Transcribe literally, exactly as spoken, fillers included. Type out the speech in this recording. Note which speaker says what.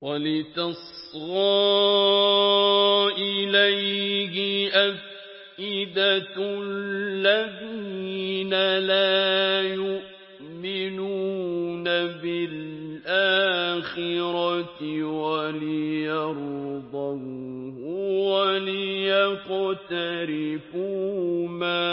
Speaker 1: وَلِتَصْغَىٰ إِلَيْهِ أَفْئِدَةُ الَّذِينَ لَا يُؤْمِنُونَ بِالْآخِرَةِ وَلِيَرْضَوْهُ وَلِيَقْتَرِفُوا مَا